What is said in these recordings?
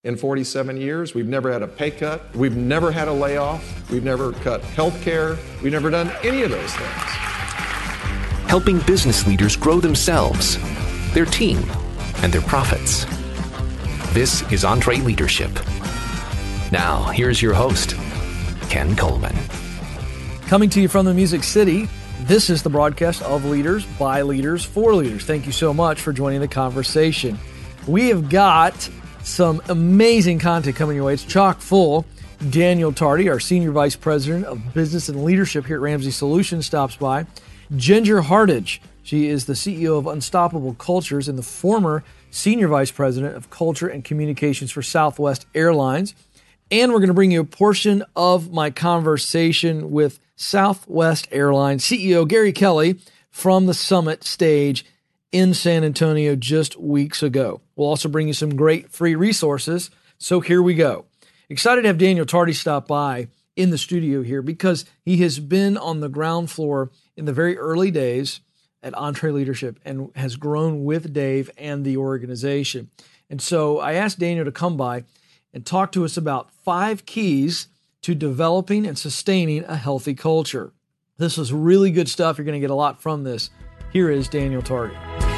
In 47 years, we've never had a pay cut. We've never had a layoff. We've never cut health care. We've never done any of those things. Helping business leaders grow themselves, their team, and their profits. This is EntreLeadership. Now, here's your host, Ken Coleman. Coming to you from the Music City, this is the broadcast of Leaders, by Leaders, for Leaders. Thank you so much for joining the conversation. We have got some amazing content coming your way. It's chock full. Daniel Tardy, our Senior Vice President of Business and Leadership here at Ramsey Solutions, stops by. Ginger Hardage, she is the CEO of Unstoppable Cultures and the former Senior Vice President of Culture and Communications for Southwest Airlines. And we're going to bring you a portion of my conversation with Southwest Airlines CEO Gary Kelly from the summit stage in San Antonio just weeks ago. We'll also bring you some great free resources. So here we go. Excited to have Daniel Tardy stop by in the studio here because he has been on the ground floor in the very early days at EntreLeadership and has grown with Dave and the organization. And so I asked Daniel to come by and talk to us about 5 keys to developing and sustaining a healthy culture. This is really good stuff. You're going to get a lot from this. Here is Daniel Tardy.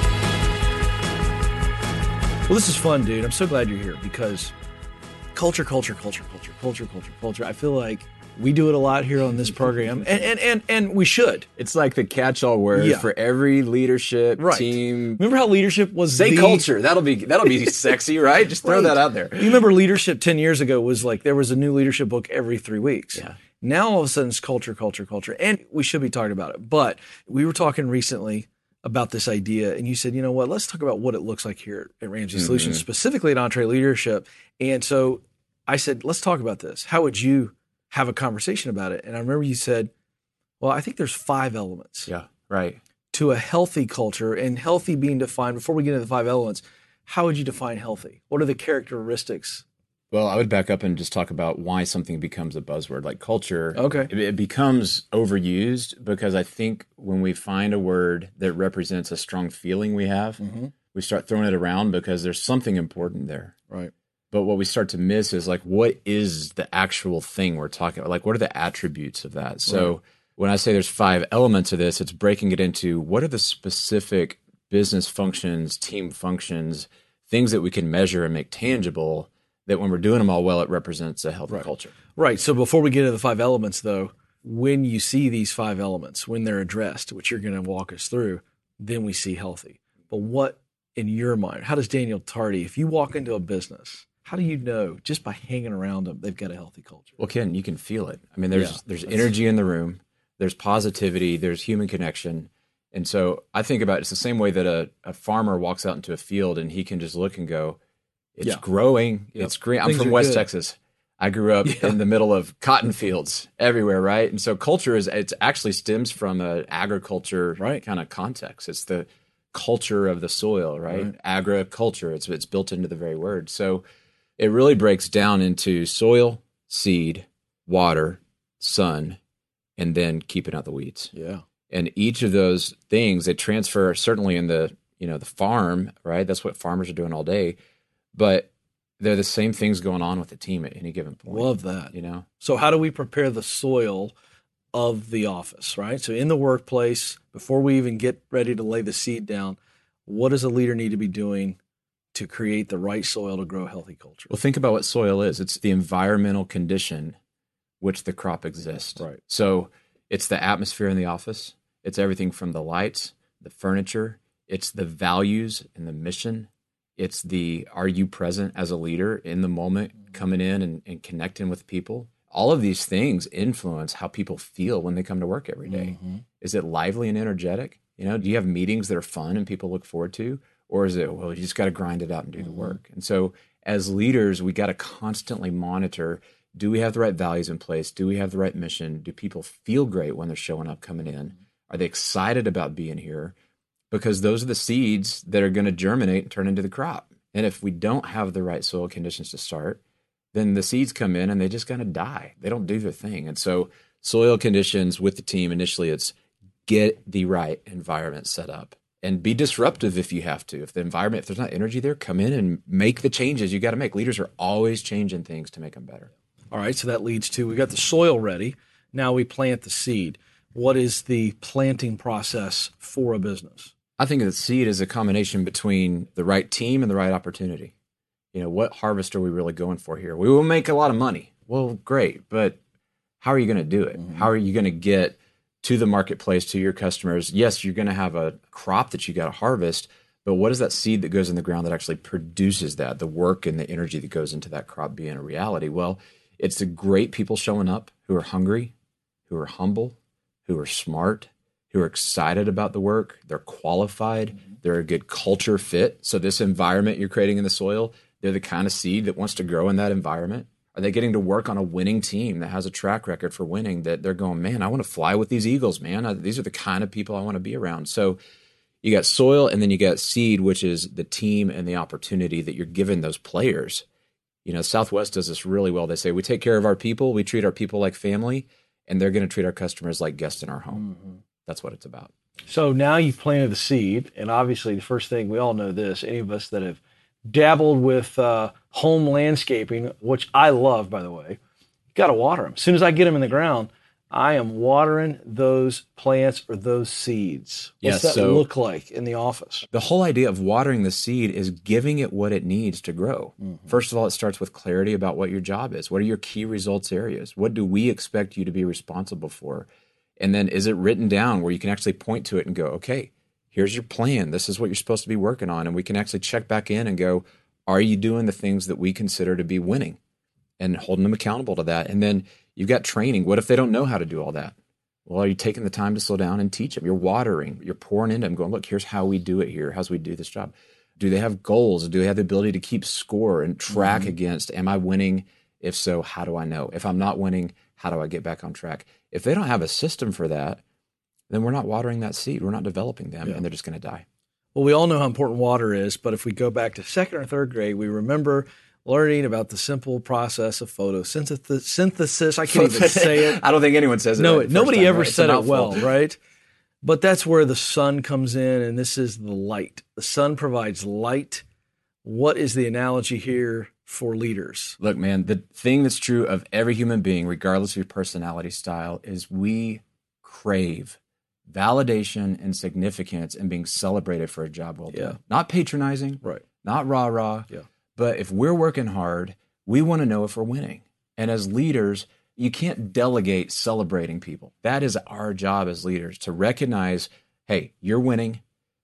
Well, this is fun, dude. I'm so glad you're here because culture. I feel like we do it a lot here on this program, and we should. It's like the catch-all word for every leadership team. Remember how leadership was culture. That'll be sexy, right? Just throw that out there. You remember leadership 10 years ago was like there was a new leadership book every 3 weeks. Yeah. Now all of a sudden it's culture, and we should be talking about it. But we were talking recently about this idea, and you said, you know what, let's talk about what it looks like here at Ramsey Solutions, specifically at EntreLeadership. And so I said, let's talk about this. How would you have a conversation about it? And I remember you said, well, I think there's 5 elements. Yeah, right. To a healthy culture, and healthy being defined, before we get into the 5 elements, how would you define healthy? What are the characteristics? Well, I would back up and just talk about why something becomes a buzzword. Like culture, okay, it becomes overused because I think when we find a word that represents a strong feeling we have, we start throwing it around because there's something important there. Right. But what we start to miss is like, what is the actual thing we're talking about? Like, what are the attributes of that? So when I say there's 5 elements of this, it's breaking it into what are the specific business functions, team functions, things that we can measure and make tangible that when we're doing them all well, it represents a healthy culture. Right. So before we get into the 5 elements, though, when you see these 5 elements, when they're addressed, which you're going to walk us through, then we see healthy. But what, in your mind, how does Daniel Tardy, if you walk into a business, how do you know just by hanging around them, they've got a healthy culture? Well, Ken, you can feel it. I mean, there's energy in the room, there's positivity, there's human connection. And so I think about it's the same way that a farmer walks out into a field and he can just look and go, it's growing. Yep. It's green. I'm from West Texas. I grew up in the middle of cotton fields everywhere, right? And so culture it actually stems from an agriculture kind of context. It's the culture of the soil, right? Agriculture. It's built into the very word. So it really breaks down into soil, seed, water, sun, and then keeping out the weeds. Yeah. And each of those things, they transfer certainly in the farm, right? That's what farmers are doing all day. But they're the same things going on with the team at any given point. Love that. So how do we prepare the soil of the office, right? So in the workplace, before we even get ready to lay the seed down, what does a leader need to be doing to create the right soil to grow a healthy culture? Well, think about what soil is. It's the environmental condition which the crop exists. Right. So it's the atmosphere in the office. It's everything from the lights, the furniture. It's the values and the mission. It's are you present as a leader in the moment, coming in and connecting with people? All of these things influence how people feel when they come to work every day. Is it lively and energetic? Do you have meetings that are fun and people look forward to? Or is it, well, you just got to grind it out and do the work? And so as leaders, we got to constantly monitor, do we have the right values in place? Do we have the right mission? Do people feel great when they're showing up, coming in? Are they excited about being here? Because those are the seeds that are going to germinate and turn into the crop. And if we don't have the right soil conditions to start, then the seeds come in and they just kind of die. They don't do their thing. And so soil conditions with the team, initially it's get the right environment set up. and be disruptive if you have to. If the environment, if there's not energy there, come in and make the changes you got to make. Leaders are always changing things to make them better. All right, so that leads to, we got the soil ready. Now we plant the seed. What is the planting process for a business? I think that seed is a combination between the right team and the right opportunity. What harvest are we really going for here? We will make a lot of money. Well, great, but how are you going to do it? Mm-hmm. How are you going to get to the marketplace, to your customers? Yes, you're going to have a crop that you got to harvest, but what is that seed that goes in the ground that actually produces that, the work and the energy that goes into that crop being a reality? Well, it's the great people showing up who are hungry, who are humble, who are smart, who are excited about the work. They're qualified. They're a good culture fit. So this environment you're creating in the soil, they're the kind of seed that wants to grow in that environment. Are they getting to work on a winning team that has a track record for winning, that they're going, man, I want to fly with these Eagles, man. These are the kind of people I want to be around. So you got soil, and then you got seed, which is the team and the opportunity that you're giving those players. Southwest does this really well. They say, we take care of our people. We treat our people like family, and they're going to treat our customers like guests in our home. Mm-hmm. That's what it's about. So now you've planted the seed, and obviously the first thing, we all know this, any of us that have dabbled with home landscaping, which I love, by the way, you got to water them. As soon as I get them in the ground, I am watering those plants or those seeds. What's that look like in the office? The whole idea of watering the seed is giving it what it needs to grow. Mm-hmm. First of all, it starts with clarity about what your job is. What are your key results areas? What do we expect you to be responsible for? And then is it written down where you can actually point to it and go, okay, here's your plan. This is what you're supposed to be working on. And we can actually check back in and go, are you doing the things that we consider to be winning? And holding them accountable to that. And then you've got training. What if they don't know how to do all that? Well, are you taking the time to slow down and teach them? You're watering. You're pouring into them, going, look, here's how we do it here. How's we do this job? Do they have goals? Do they have the ability to keep score and track against, am I winning? If so, how do I know? If I'm not winning, how do I get back on track? If they don't have a system for that, then we're not watering that seed. We're not developing them, and they're just going to die. Well, we all know how important water is, but if we go back to second or third grade, we remember learning about the simple process of photosynthesis. I can't even say it. I don't think anyone says it. No, nobody ever said it well, right? But that's where the sun comes in, and this is the light. The sun provides light. What is the analogy here for leaders? Look, man, the thing that's true of every human being, regardless of your personality style, is we crave validation and significance and being celebrated for a job well done. Not patronizing, right? Not rah-rah. Yeah. But if we're working hard, we want to know if we're winning. And as leaders, you can't delegate celebrating people. That is our job as leaders, to recognize, hey, you're winning.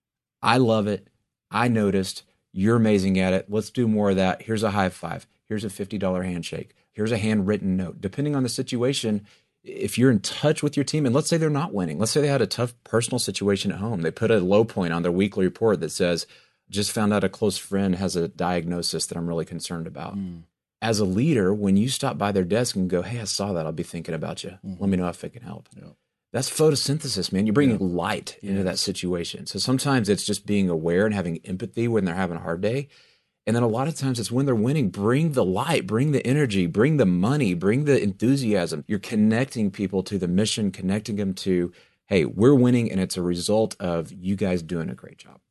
I love it. I noticed. You're amazing at it. Let's do more of that. Here's a high five. Here's a $50 handshake. Here's a handwritten note. Depending on the situation, if you're in touch with your team, and let's say they're not winning. Let's say they had a tough personal situation at home. They put a low point on their weekly report that says, just found out a close friend has a diagnosis that I'm really concerned about. As a leader, when you stop by their desk and go, hey, I saw that. I'll be thinking about you. Let me know if I can help. Yeah. That's photosynthesis, man. You're bringing light into that situation. So sometimes it's just being aware and having empathy when they're having a hard day. And then a lot of times it's when they're winning, bring the light, bring the energy, bring the money, bring the enthusiasm. You're connecting people to the mission, connecting them to, hey, we're winning, and it's a result of you guys doing a great job.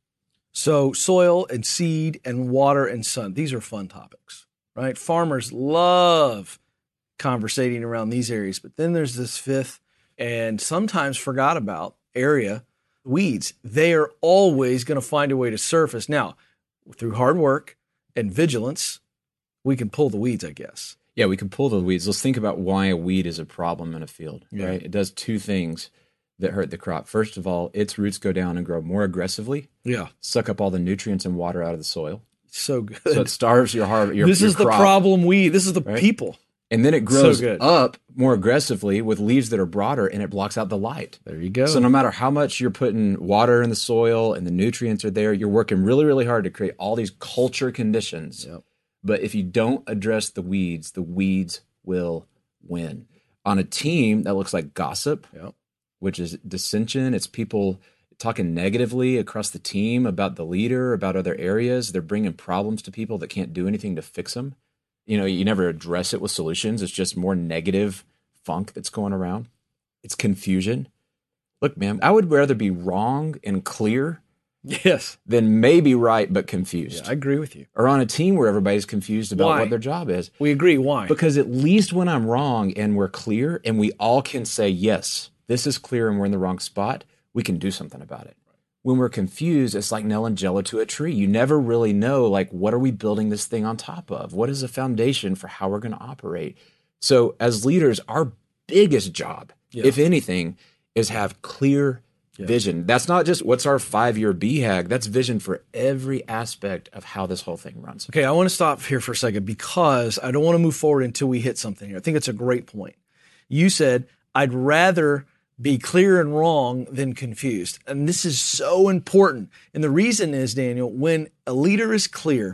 So soil and seed and water and sun, these are fun topics, right? Farmers love conversating around these areas. But then there's this fifth and sometimes forgot about area, weeds. They are always going to find a way to surface. Now, through hard work and vigilance, we can pull the weeds, I guess. Yeah, we can pull the weeds. Let's think about why a weed is a problem in a field, right? It does two things that hurt the crop. First of all, its roots go down and grow more aggressively. Yeah. Suck up all the nutrients and water out of the soil. So good. So it starves your crop. This is the problem weed. This is the people. And then it grows up more aggressively with leaves that are broader, and it blocks out the light. There you go. So no matter how much you're putting water in the soil and the nutrients are there, you're working really, really hard to create all these culture conditions. Yep. But if you don't address the weeds will win. On a team that looks like gossip, which is dissension, it's people talking negatively across the team about the leader, about other areas. They're bringing problems to people that can't do anything to fix them. You know, you never address it with solutions. It's just more negative funk that's going around. It's confusion. Look, man, I would rather be wrong and clear Yes. then maybe right but confused. I agree with you. Or on a team where everybody's confused about Why? what their job is. We agree. Why? Because at least when I'm wrong and we're clear and we all can say, yes, this is clear and we're in the wrong spot, we can do something about it. When we're confused, it's like nailing jello to a tree. You never really know, like, what are we building this thing on top of? What is the foundation for how we're going to operate? So as leaders, our biggest job, if anything, is have clear vision. That's not just what's our 5-year BHAG. That's vision for every aspect of how this whole thing runs. Okay, I want to stop here for a second because I don't want to move forward until we hit something here. I think it's a great point. You said, I'd rather be clear and wrong than confused. And this is so important. And the reason is, Daniel, when a leader is clear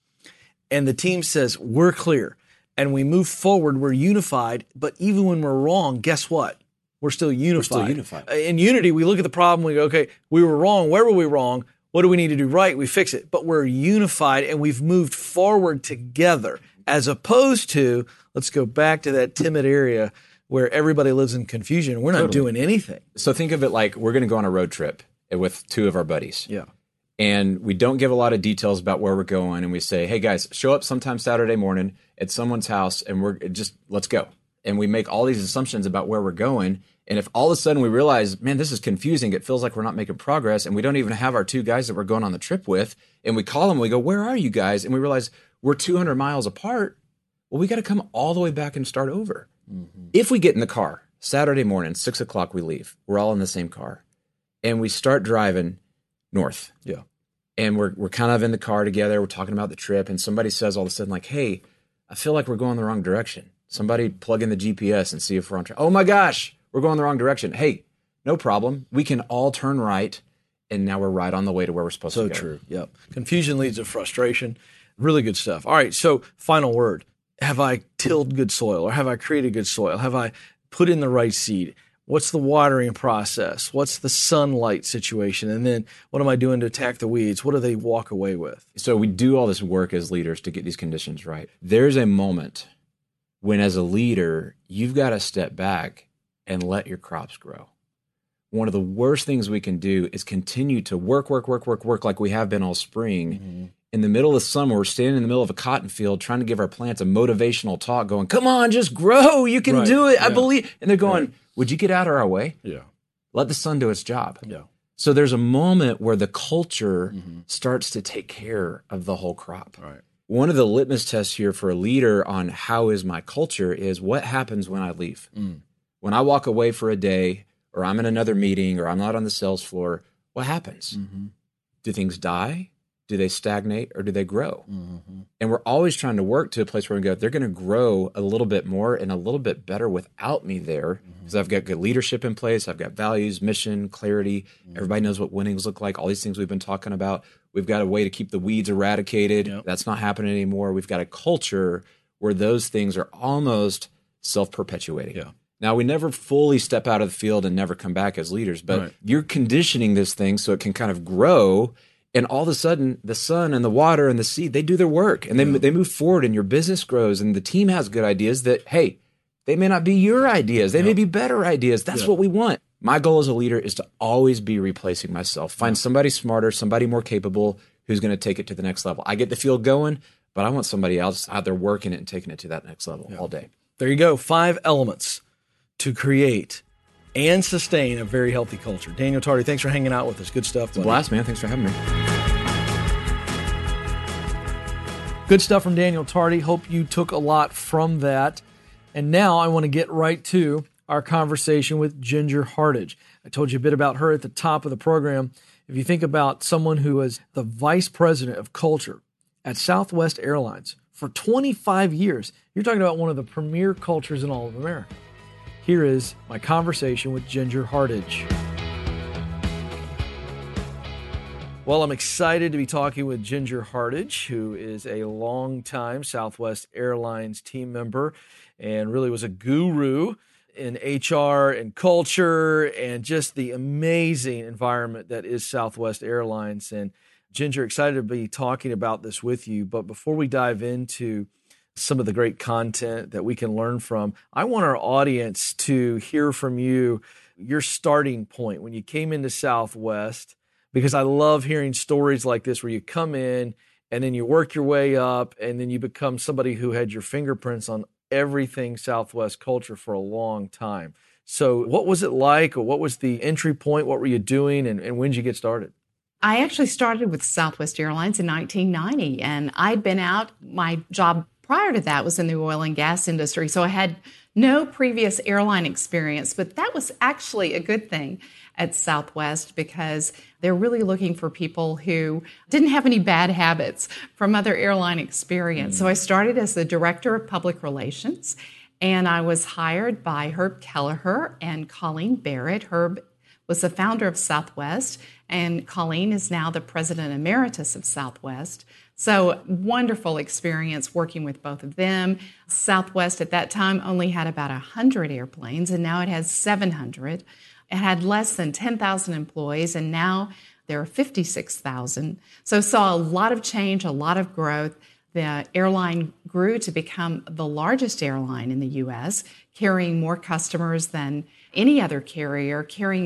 and the team says, we're clear, and we move forward, we're unified, but even when we're wrong, guess what? We're still unified. We're still unified. In unity, we look at the problem, we go, okay, we were wrong. Where were we wrong? What do we need to do right? We fix it. But we're unified and we've moved forward together, as opposed to, let's go back to that timid area where everybody lives in confusion. We're not doing anything. So think of it like we're going to go on a road trip with 2 of our buddies. Yeah. And we don't give a lot of details about where we're going. And we say, hey, guys, show up sometime Saturday morning at someone's house and let's go. And we make all these assumptions about where we're going. And if all of a sudden we realize, man, this is confusing, it feels like we're not making progress, and we don't even have our 2 guys that we're going on the trip with, and we call them and we go, where are you guys? And we realize we're 200 miles apart. Well, we got to come all the way back and start over. Mm-hmm. If we get in the car, Saturday morning, 6 o'clock we leave. We're all in the same car. And we start driving north. Yeah. And we're kind of in the car together. We're talking about the trip. And somebody says all of a sudden, like, hey, I feel like we're going the wrong direction. Somebody plug in the GPS and see if we're on track. Oh, my gosh, we're going the wrong direction. Hey, no problem. We can all turn right. And now we're right on the way to where we're supposed to go. So true. Yep. Confusion leads to frustration. Really good stuff. All right. So final word. Have I tilled good soil, or have I created good soil? Have I put in the right seed? What's the watering process? What's the sunlight situation? And then what am I doing to attack the weeds? What do they walk away with? So we do all this work as leaders to get these conditions right. There's a moment when, as a leader, you've got to step back and let your crops grow. One of the worst things we can do is continue to work like we have been all spring. Mm-hmm. In the middle of the summer, we're standing in the middle of a cotton field trying to give our plants a motivational talk going, come on, just grow. You can do it. I believe. And they're going, would you get out of our way? Yeah. Let the sun do its job. Yeah. So there's a moment where the culture starts to take care of the whole crop. Right. One of the litmus tests here for a leader on how is my culture is what happens when I leave. When I walk away for a day, or I'm in another meeting, or I'm not on the sales floor, what happens? Do things die? Do they stagnate, or do they grow? And we're always trying to work to a place where we go, they're going to grow a little bit more and a little bit better without me there, because I've got good leadership in place. I've got values, mission, clarity. Everybody knows what winnings look like. All these things we've been talking about. We've got a way to keep the weeds eradicated. Yep. That's not happening anymore. We've got a culture where those things are almost self-perpetuating. Yeah. Now, we never fully step out of the field and never come back as leaders, but you're conditioning this thing so it can kind of grow. And all of a sudden, the sun and the water and the seed, they do their work, and they move forward, and your business grows, and the team has good ideas that, hey, they may not be your ideas. They may be better ideas. That's what we want. My goal as a leader is to always be replacing myself. Find somebody smarter, somebody more capable who's going to take it to the next level. I get the field going, but I want somebody else out there working it and taking it to that next level all day. There you go. 5 elements to create and sustain a very healthy culture. Daniel Tardy, thanks for hanging out with us. Good stuff. It's a blast, man. Thanks for having me. Good stuff from Daniel Tardy. Hope you took a lot from that. And now I want to get right to our conversation with Ginger Hardage. I told you a bit about her at the top of the program. If you think about someone who is the vice president of culture at Southwest Airlines for 25 years, you're talking about one of the premier cultures in all of America. Here is my conversation with Ginger Hardage. Well, I'm excited to be talking with Ginger Hardage, who is a longtime Southwest Airlines team member and really was a guru in HR and culture and just the amazing environment that is Southwest Airlines. And Ginger, excited to be talking about this with you. But before we dive into some of the great content that we can learn from, I want our audience to hear from you, your starting point when you came into Southwest, because I love hearing stories like this where you come in and then you work your way up and then you become somebody who had your fingerprints on everything Southwest culture for a long time. So what was it like, or what was the entry point? What were you doing, and when did you get started? I actually started with Southwest Airlines in 1990, and I'd been out. My job prior to that was in the oil and gas industry, so I had no previous airline experience, but that was actually a good thing at Southwest because they're really looking for people who didn't have any bad habits from other airline experience. So I started as the Director of Public Relations, and I was hired by Herb Kelleher and Colleen Barrett. Herb was the founder of Southwest, and Colleen is now the President Emeritus of Southwest. So wonderful experience working with both of them. Southwest at that time only had about 100 airplanes, and now it has 700. It had less than 10,000 employees, and now there are 56,000. So saw a lot of change, a lot of growth. The airline grew to become the largest airline in the U.S., carrying more customers than any other carrier, carrying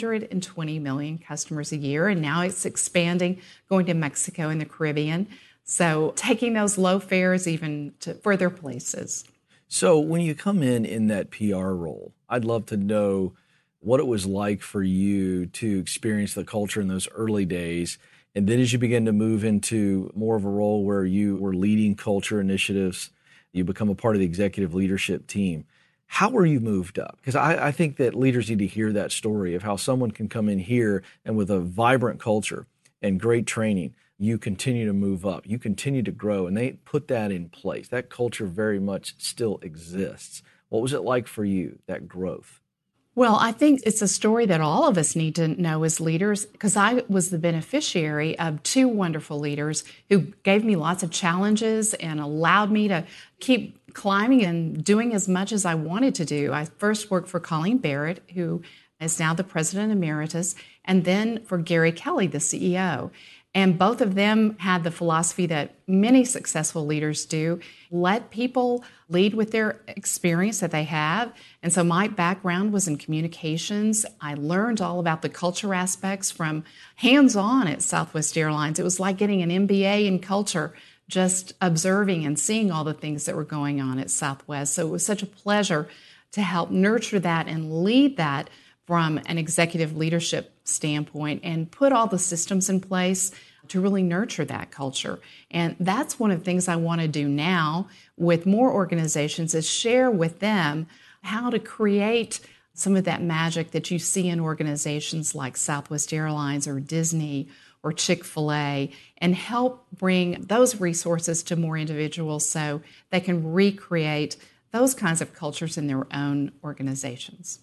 120 million customers a year. And now it's expanding, going to Mexico and the Caribbean. So taking those low fares even to further places. So when you come in that PR role, I'd love to know what it was like for you to experience the culture in those early days. And then as you begin to move into more of a role where you were leading culture initiatives, you become a part of the executive leadership team. How were you moved up? Because I think that leaders need to hear that story of how someone can come in here and with a vibrant culture and great training, you continue to move up, you continue to grow, and they put that in place. That culture very much still exists. What was it like for you, that growth? Well, I think it's a story that all of us need to know as leaders, because I was the beneficiary of two wonderful leaders who gave me lots of challenges and allowed me to keep climbing and doing as much as I wanted to do. I first worked for Colleen Barrett, who is now the President Emeritus, and then for Gary Kelly, the CEO. And both of them had the philosophy that many successful leaders do: let people lead with their experience that they have. And so my background was in communications. I learned all about the culture aspects from hands-on at Southwest Airlines. It was like getting an MBA in culture, just observing and seeing all the things that were going on at Southwest. So it was such a pleasure to help nurture that and lead that from an executive leadership standpoint and put all the systems in place to really nurture that culture. And that's one of the things I want to do now with more organizations, is share with them how to create some of that magic that you see in organizations like Southwest Airlines or Disney or Chick-fil-A, and help bring those resources to more individuals so they can recreate those kinds of cultures in their own organizations.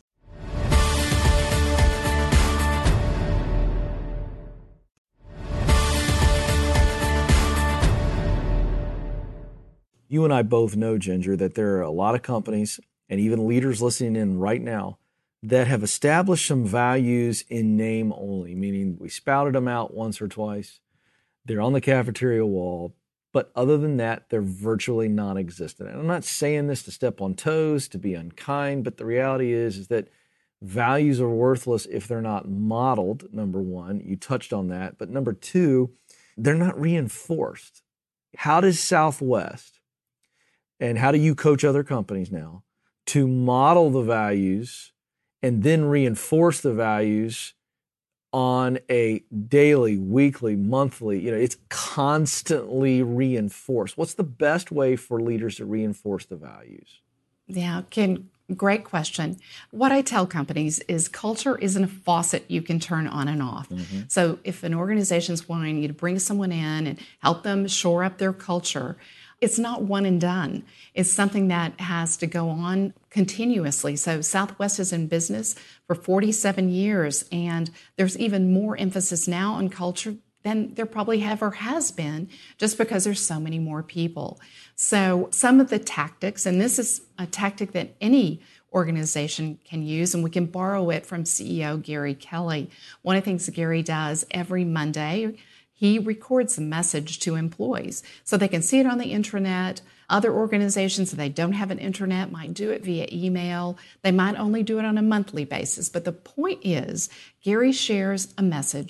You and I both know, Ginger, that there are a lot of companies and even leaders listening in right now that have established some values in name only, meaning we spouted them out once or twice. They're on the cafeteria wall, but other than that, they're virtually non-existent. And I'm not saying this to step on toes, to be unkind, but the reality is that values are worthless if they're not modeled, number one. You touched on that. But number two, they're not reinforced. How does Southwest, and how do you coach other companies now to model the values and then reinforce the values on a daily, weekly, monthly? It's constantly reinforced. What's the best way for leaders to reinforce the values? Yeah, Ken, great question. What I tell companies is culture isn't a faucet you can turn on and off. Mm-hmm. So if an organization's wanting you to bring someone in and help them shore up their culture, it's not one and done. It's something that has to go on continuously. So Southwest is in business for 47 years, and there's even more emphasis now on culture than there probably ever has been, just because there's so many more people. So some of the tactics, and this is a tactic that any organization can use, and we can borrow it from CEO Gary Kelly. One of the things that Gary does every Monday, he records a message to employees so they can see it on the intranet. Other organizations, if they don't have an intranet, might do it via email. They might only do it on a monthly basis. But the point is, Gary shares a message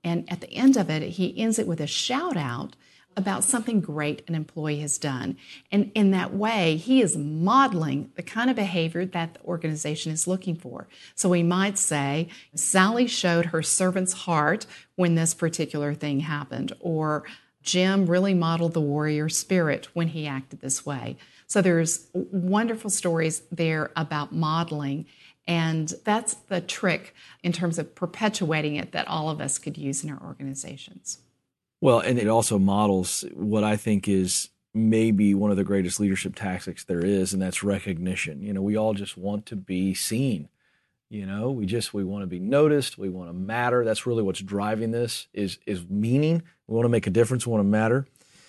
And at the end of it, he ends it with a shout out about something great an employee has done. And in that way, he is modeling the kind of behavior that the organization is looking for. So we might say, Sally showed her servant's heart when this particular thing happened, or Jim really modeled the warrior spirit when he acted this way. So there's wonderful stories there about modeling, and that's the trick in terms of perpetuating it that all of us could use in our organizations. Well, and it also models what I think is maybe one of the greatest leadership tactics there is, and that's recognition. You know, we all just want to be seen. You know, we want to be noticed. We want to matter. That's really what's driving this is meaning. We want to make a difference. We want to matter.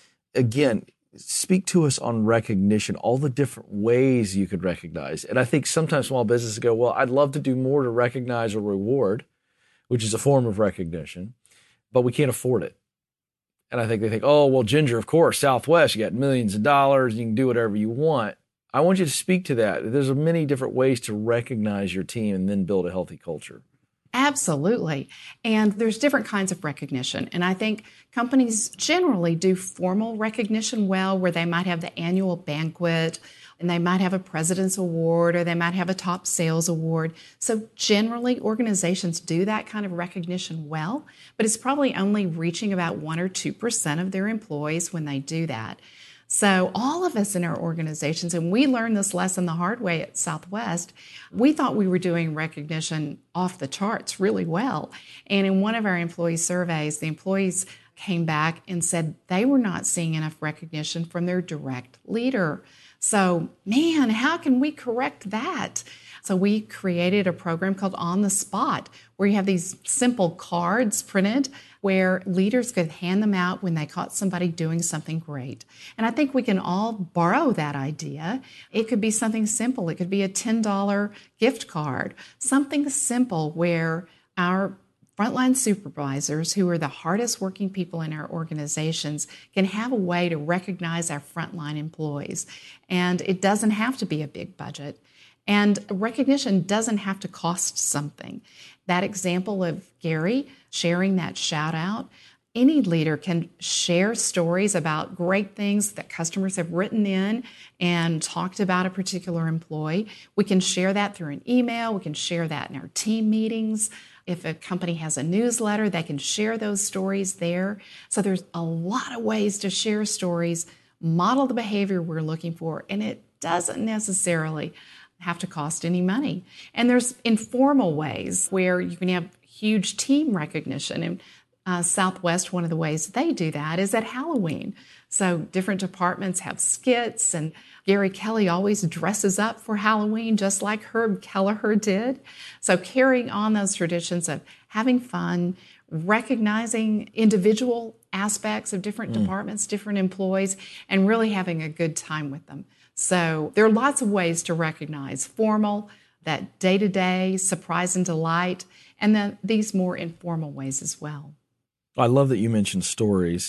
Again, speak to us on recognition, all the different ways you could recognize. And I think sometimes small businesses go, well, I'd love to do more to recognize or reward, which is a form of recognition, but we can't afford it. And I think they think, oh, well, Ginger, of course, Southwest, you got millions of dollars, you can do whatever you want. I want you to speak to that. There's many different ways to recognize your team and then build a healthy culture. Absolutely. And there's different kinds of recognition. And I think companies generally do formal recognition well, where they might have the annual banquet, and they might have a president's award, or they might have a top sales award. So generally, organizations do that kind of recognition well, but it's probably only reaching about 1 or 2% of their employees when they do that. So all of us in our organizations, and we learned this lesson the hard way at Southwest, we thought we were doing recognition off the charts really well. And in one of our employee surveys, the employees came back and said they were not seeing enough recognition from their direct leader. So, man, how can we correct that? So we created a program called On the Spot, where you have these simple cards printed where leaders could hand them out when they caught somebody doing something great. And I think we can all borrow that idea. It could be something simple. It could be a $10 gift card, something simple where our frontline supervisors, who are the hardest working people in our organizations, can have a way to recognize our frontline employees. And it doesn't have to be a big budget. And recognition doesn't have to cost something. That example of Gary sharing that shout out, any leader can share stories about great things that customers have written in and talked about a particular employee. We can share that through an email. We can share that in our team meetings. If a company has a newsletter, they can share those stories there. So there's a lot of ways to share stories, model the behavior we're looking for, and it doesn't necessarily have to cost any money. And there's informal ways where you can have huge team recognition. And Southwest, one of the ways they do that is at Halloween. So different departments have skits, and Gary Kelly always dresses up for Halloween, just like Herb Kelleher did. So carrying on those traditions of having fun, recognizing individual aspects of different departments, different employees, and really having a good time with them. So there are lots of ways to recognize formal, that day-to-day, surprise and delight, and then these more informal ways as well. I love that you mentioned stories.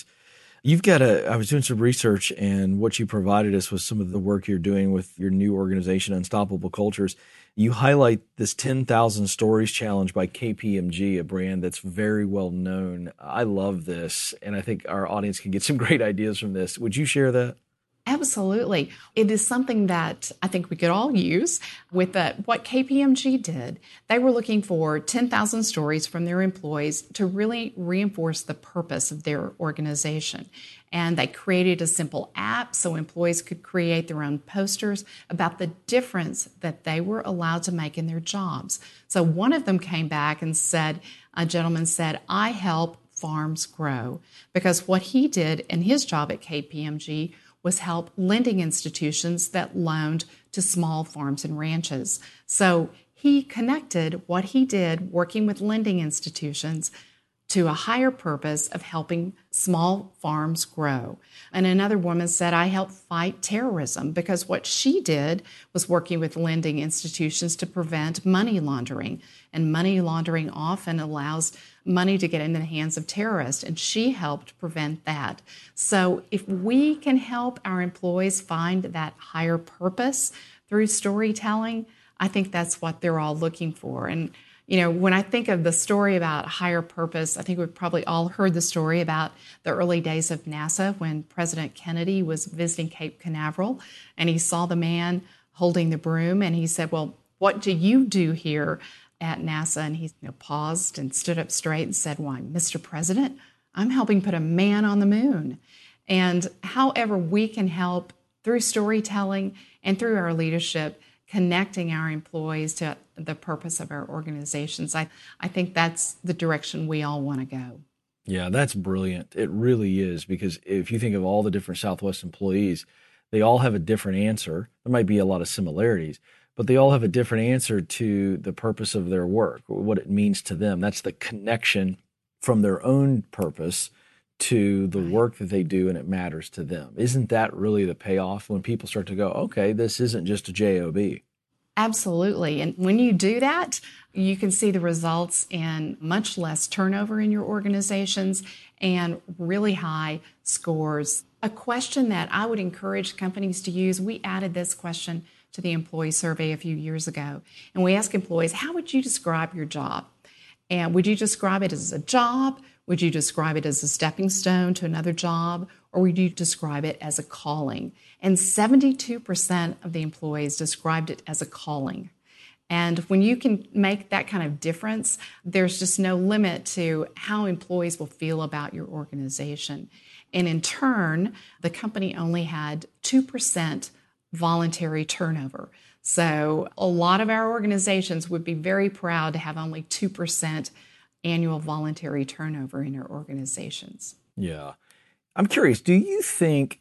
I was doing some research, and what you provided us was some of the work you're doing with your new organization, Unstoppable Cultures. You highlight this 10,000 Stories Challenge by KPMG, a brand that's very well known. I love this, and I think our audience can get some great ideas from this. Would you share that? Absolutely. It is something that I think we could all use with what KPMG did. They were looking for 10,000 stories from their employees to really reinforce the purpose of their organization. And they created a simple app so employees could create their own posters about the difference that they were allowed to make in their jobs. So one of them came back and said, a gentleman said, "I help farms grow," because what he did in his job at KPMG was help lending institutions that loaned to small farms and ranches. So he connected what he did working with lending institutions to a higher purpose of helping small farms grow. And another woman said, "I help fight terrorism," because what she did was working with lending institutions to prevent money laundering. And money laundering often allows money to get into the hands of terrorists, and she helped prevent that. So if we can help our employees find that higher purpose through storytelling, I think that's what they're all looking for. And When I think of the story about higher purpose, I think we've probably all heard the story about the early days of NASA when President Kennedy was visiting Cape Canaveral and he saw the man holding the broom and he said, well, what do you do here at NASA? And he paused and stood up straight and said, why, Mr. President, I'm helping put a man on the moon. And however we can help through storytelling and through our leadership, connecting our employees to the purpose of our organizations, I think that's the direction we all want to go. Yeah, that's brilliant. It really is, because if you think of all the different Southwest employees, they all have a different answer. There might be a lot of similarities, but they all have a different answer to the purpose of their work, what it means to them. That's the connection from their own purpose to the work that they do, and it matters to them. Isn't that really the payoff when people start to go, okay, this isn't just a job? Absolutely. And when you do that, you can see the results in much less turnover in your organizations and really high scores. A question that I would encourage companies to use, we added this question to the employee survey a few years ago. And we asked employees, how would you describe your job? And would you describe it as a job? Would you describe it as a stepping stone to another job? Or would you describe it as a calling? And 72% of the employees described it as a calling. And when you can make that kind of difference, there's just no limit to how employees will feel about your organization. And in turn, the company only had 2% voluntary turnover. So a lot of our organizations would be very proud to have only 2% annual voluntary turnover in their organizations. Yeah. I'm curious, do you think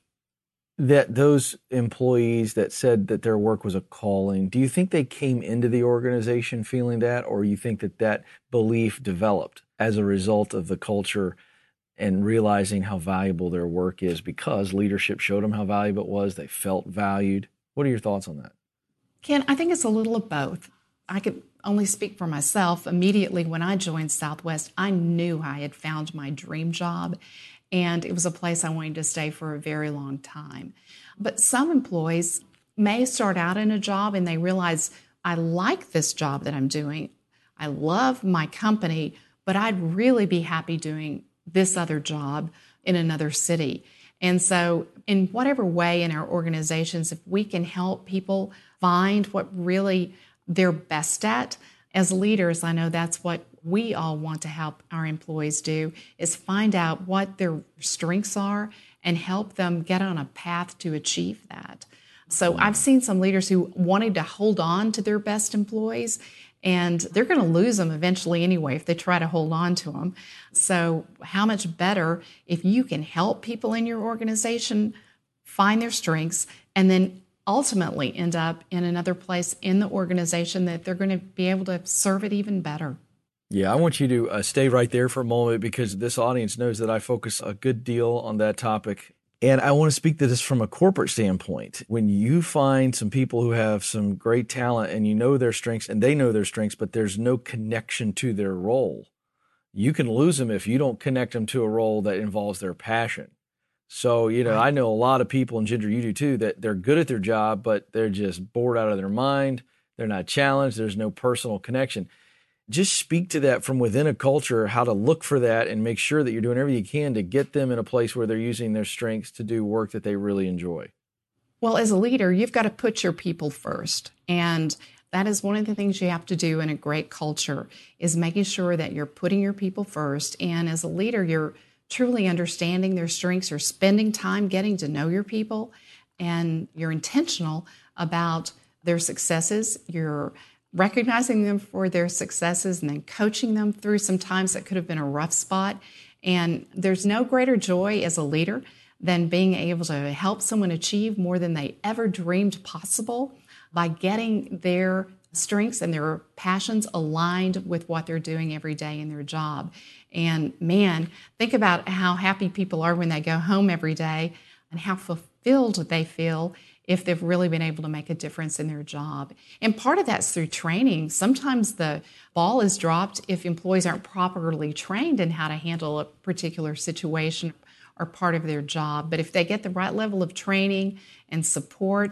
that those employees that said that their work was a calling, do you think they came into the organization feeling that, or you think that that belief developed as a result of the culture and realizing how valuable their work is because leadership showed them how valuable it was, they felt valued? What are your thoughts on that? Ken, I think it's a little of both. I could only speak for myself. Immediately when I joined Southwest, I knew I had found my dream job, and it was a place I wanted to stay for a very long time. But some employees may start out in a job and they realize, I like this job that I'm doing. I love my company, but I'd really be happy doing this other job in another city. And so in whatever way in our organizations, if we can help people find what really they're best at, as leaders, I know that's what we all want to help our employees do, is find out what their strengths are and help them get on a path to achieve that. So I've seen some leaders who wanted to hold on to their best employees, and they're going to lose them eventually anyway if they try to hold on to them. So how much better if you can help people in your organization find their strengths and then ultimately end up in another place in the organization that they're going to be able to serve it even better. Yeah, I want you to stay right there for a moment because this audience knows that I focus a good deal on that topic. And I want to speak to this from a corporate standpoint. When you find some people who have some great talent and you know their strengths and they know their strengths, but there's no connection to their role, you can lose them if you don't connect them to a role that involves their passion. So, I know a lot of people, and Ginger, you do too, that they're good at their job, but they're just bored out of their mind. They're not challenged. There's no personal connection. Just speak to that from within a culture, how to look for that and make sure that you're doing everything you can to get them in a place where they're using their strengths to do work that they really enjoy. Well, as a leader, you've got to put your people first. And that is one of the things you have to do in a great culture, is making sure that you're putting your people first. And as a leader, you're truly understanding their strengths, or spending time getting to know your people, and you're intentional about their successes. You're recognizing them for their successes and then coaching them through some times that could have been a rough spot. And there's no greater joy as a leader than being able to help someone achieve more than they ever dreamed possible by getting their strengths and their passions aligned with what they're doing every day in their job. And man, think about how happy people are when they go home every day and how fulfilled they feel if they've really been able to make a difference in their job. And part of that's through training. Sometimes the ball is dropped if employees aren't properly trained in how to handle a particular situation or part of their job. But if they get the right level of training and support,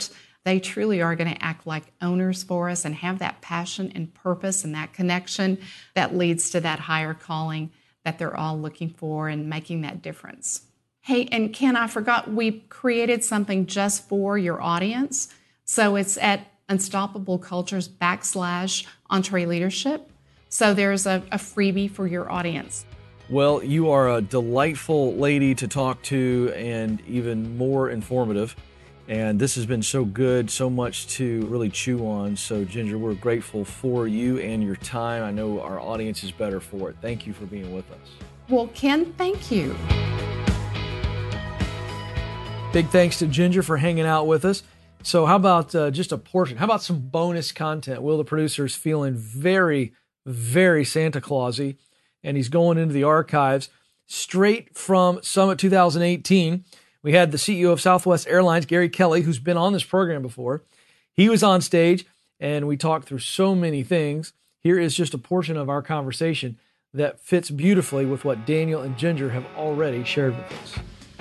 they truly are going to act like owners for us and have that passion and purpose and that connection that leads to that higher calling that they're all looking for and making that difference. Hey, and Ken, I forgot we created something just for your audience. So it's at Unstoppable Cultures /EntreLeadership. So there's a freebie for your audience. Well, you are a delightful lady to talk to and even more informative. And this has been so good, so much to really chew on. So, Ginger, we're grateful for you and your time. I know our audience is better for it. Thank you for being with us. Well, Ken, thank you. Big thanks to Ginger for hanging out with us. So how about just a portion? How about some bonus content? Will, the producer's feeling very, very Santa Clausy, and he's going into the archives straight from Summit 2018. We had the CEO of Southwest Airlines, Gary Kelly, who's been on this program before. He was on stage, and we talked through so many things. Here is just a portion of our conversation that fits beautifully with what Daniel and Ginger have already shared with us.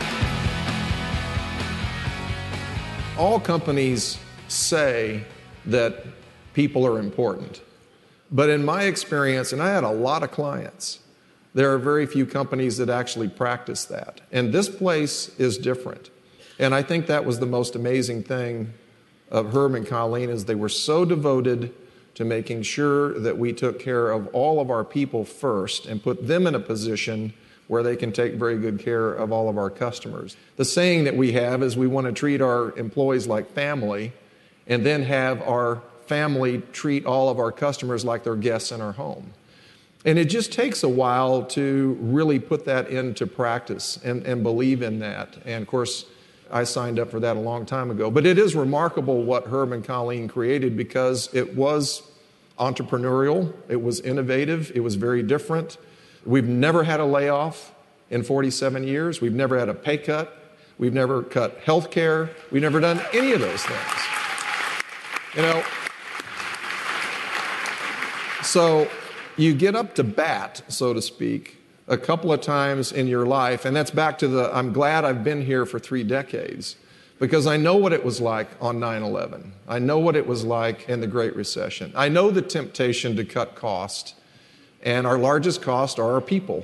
All companies say that people are important. But in my experience, and I had a lot of clients, there are very few companies that actually practice that. And this place is different. And I think that was the most amazing thing of Herb and Colleen, is they were so devoted to making sure that we took care of all of our people first and put them in a position where they can take very good care of all of our customers. The saying that we have is we want to treat our employees like family and then have our family treat all of our customers like they're guests in our home. And it just takes a while to really put that into practice and believe in that. And of course, I signed up for that a long time ago. But it is remarkable what Herb and Colleen created, because it was entrepreneurial, it was innovative, it was very different. We've never had a layoff in 47 years. We've never had a pay cut. We've never cut health care. We've never done any of those things. You know, so you get up to bat, so to speak, a couple of times in your life, and that's back to I'm glad I've been here for 3 decades, because I know what it was like on 9/11. I know what it was like in the Great Recession. I know the temptation to cut cost, and our largest cost are our people.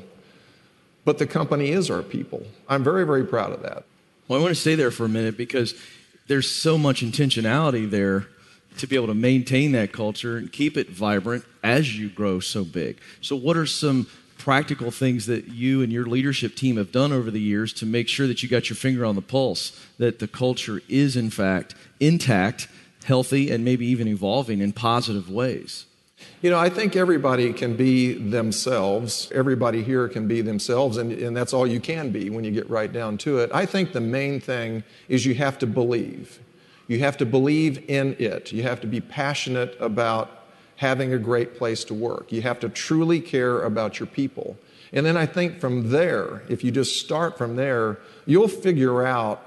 But the company is our people. I'm very, very proud of that. Well, I want to stay there for a minute, because there's so much intentionality there to be able to maintain that culture and keep it vibrant as you grow so big. So what are some practical things that you and your leadership team have done over the years to make sure that you got your finger on the pulse, that the culture is in fact intact, healthy, and maybe even evolving in positive ways? You know, I think everybody can be themselves. Everybody here can be themselves, and that's all you can be when you get right down to it. I think the main thing is you have to believe. You have to believe in it. You have to be passionate about having a great place to work. You have to truly care about your people. And then I think from there, if you just start from there, you'll figure out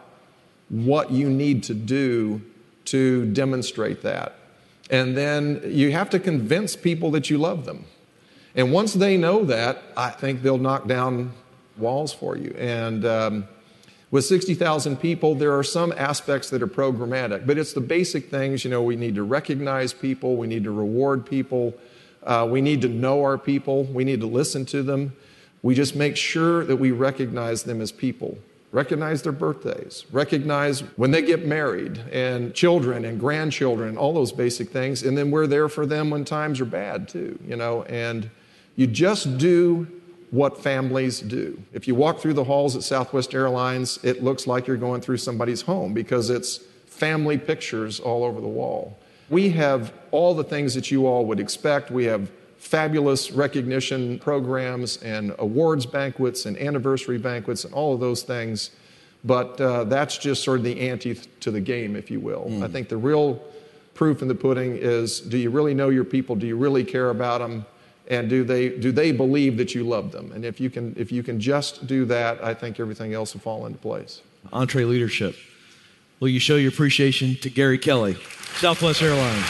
what you need to do to demonstrate that. And then you have to convince people that you love them. And once they know that, I think they'll knock down walls for you. And with 60,000 people, there are some aspects that are programmatic, but it's the basic things. You know, we need to recognize people. We need to reward people. We need to know our people. We need to listen to them. We just make sure that we recognize them as people. Recognize their birthdays, recognize when they get married, and children and grandchildren, all those basic things. And then we're there for them when times are bad too, you know, and you just do what families do. If you walk through the halls at Southwest Airlines, it looks like you're going through somebody's home, because it's family pictures all over the wall. We have all the things that you all would expect. We have fabulous recognition programs and awards banquets and anniversary banquets and all of those things. But that's just sort of the ante to the game, if you will. I think the real proof in the pudding is, do you really know your people? Do you really care about them? And do they believe that you love them? And if you can just do that, I think everything else will fall into place. EntreLeadership. Will you show your appreciation to Gary Kelly, Southwest Airlines?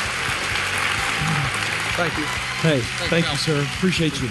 Thank you. Hey, thank you, sir. Appreciate you.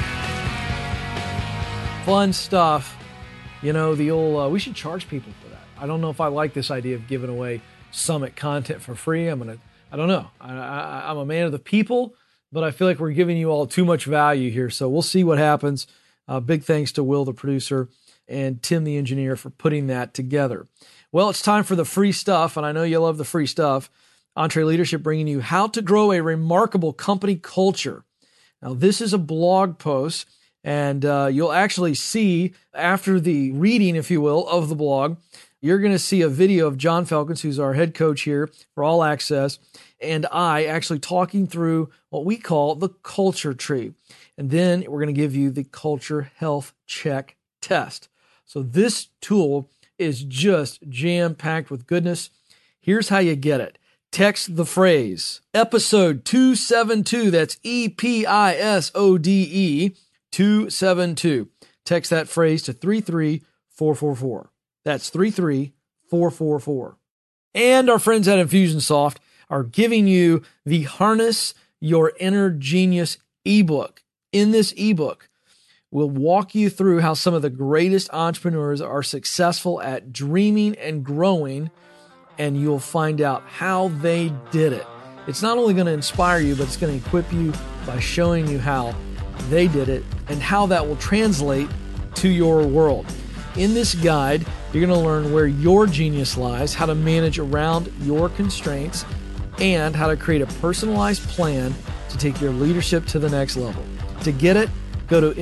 Fun stuff. You know, the old, we should charge people for that. I don't know if I like this idea of giving away Summit content for free. I don't know. I'm a man of the people, but I feel like we're giving you all too much value here. So we'll see what happens. Big thanks to Will, the producer, and Tim, the engineer, for putting that together. Well, it's time for the free stuff, and I know you love the free stuff. EntreLeadership bringing you How to Grow a Remarkable Company Culture. Now, this is a blog post, and you'll actually see after the reading, if you will, of the blog, you're going to see a video of John Felkins, who's our head coach here for All Access, and I actually talking through what we call the culture tree. And then we're going to give you the culture health check test. So this tool is just jam-packed with goodness. Here's how you get it. Text the phrase episode 272. That's EPISODE 272. Text that phrase to 33444. That's 33444. And our friends at Infusionsoft are giving you the Harness Your Inner Genius ebook. In this ebook, we'll walk you through how some of the greatest entrepreneurs are successful at dreaming and growing, and you'll find out how they did it. It's not only going to inspire you, but it's going to equip you by showing you how they did it and how that will translate to your world. In this guide, you're going to learn where your genius lies, how to manage around your constraints, and how to create a personalized plan to take your leadership to the next level. To get it, go to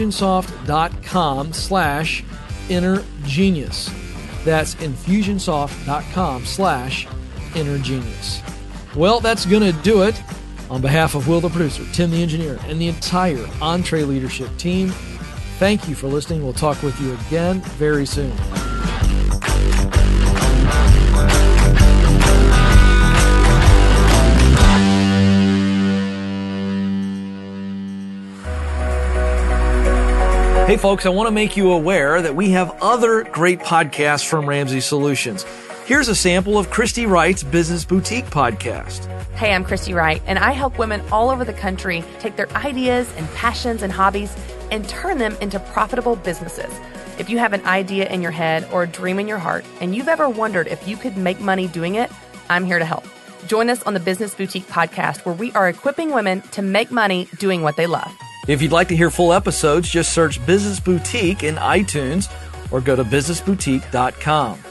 Infusionsoft.com/innergenius. That's Infusionsoft.com/innergenius. Well, that's going to do it. On behalf of Will, the producer, Tim, the engineer, and the entire EntreLeadership team, thank you for listening. We'll talk with you again very soon. Hey folks, I want to make you aware that we have other great podcasts from Ramsey Solutions. Here's a sample of Christy Wright's Business Boutique podcast. Hey, I'm Christy Wright, and I help women all over the country take their ideas and passions and hobbies and turn them into profitable businesses. If you have an idea in your head or a dream in your heart, and you've ever wondered if you could make money doing it, I'm here to help. Join us on the Business Boutique podcast, where we are equipping women to make money doing what they love. If you'd like to hear full episodes, just search Business Boutique in iTunes or go to businessboutique.com.